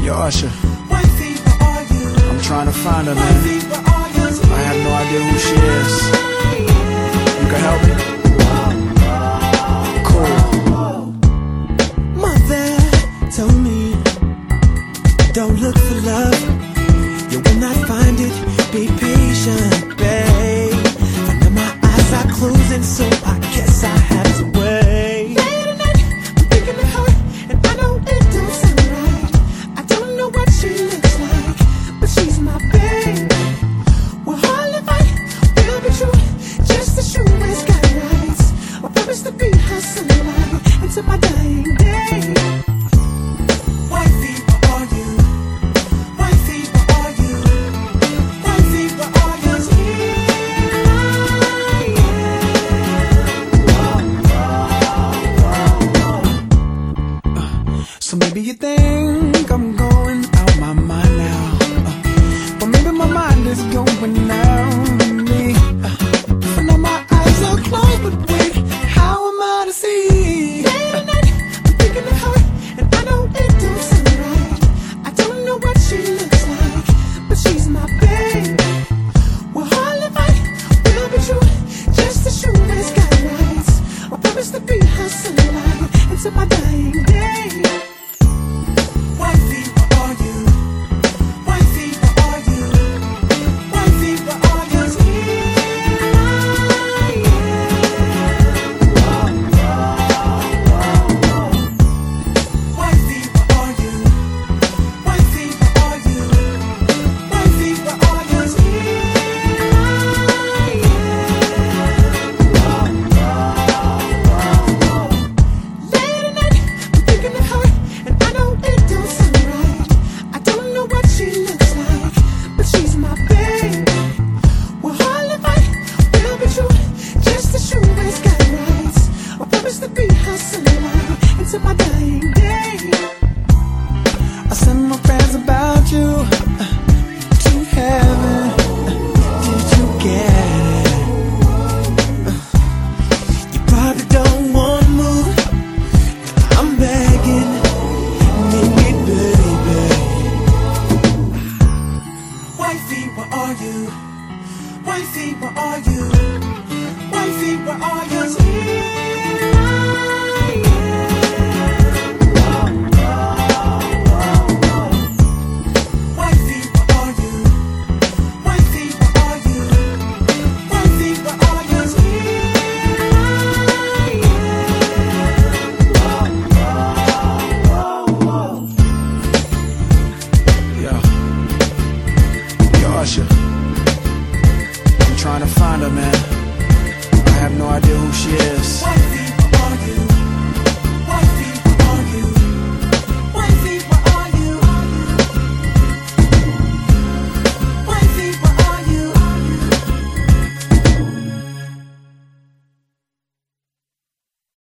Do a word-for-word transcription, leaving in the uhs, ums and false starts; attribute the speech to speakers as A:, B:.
A: Yo, Usher,
B: Wifey, where are you?
A: I'm trying to find her, man.
B: Wifey, where are you?
A: I have no idea who she is. You can help me? Cool.
B: Mother told me, don't look for love, you will not find it. Be patient, babe. I know my eyes are closing, so I guess I have to wait. Late at night, I'm thinking of her, and I know it don't sound right. I don't know what she looks like, but she's my babe. Well, all of I will be true, just as sure as God writes. I promise to be her sunlight until my dying day. Wifey, where are you? Wifey, where are you? Wifey, where are you? So maybe you think I'm going out my mind now, uh, but maybe my mind is going out of me. Uh, I know my eyes are closed, but wait, how am I to see? Late at night, I'm thinking of her, and I know it don't sound right. I don't know what she looks like, but she's my babe. Well, all of I will be true, just as sure as God writes. I promise to be her sunlight until my dying day. Wifey, where are you? Wifey, where are you? Wifey, where are you? Wifey, where are you? Wifey, where are you? Wifey, where are you? Late at night, I'm thinking of her, and I know it don't sound right. I don't know what she looks like, but she's my babe. Well, all of I will be true, just as sure as God writes. I promise to be her sunlight until my dying day. I send my prayers about you uh, to heaven. Uh, Did you get it? Uh, You probably don't want to move. I'm begging, need me, baby. Wifey, where are you? Wifey, where are you? Wifey, where are you? Wifey, where are you? Wifey, where are you? Wifey, where are you?
A: Yo. Yo, Usher, I'm trying to find her, man. I have no idea who she is.
B: Wifey,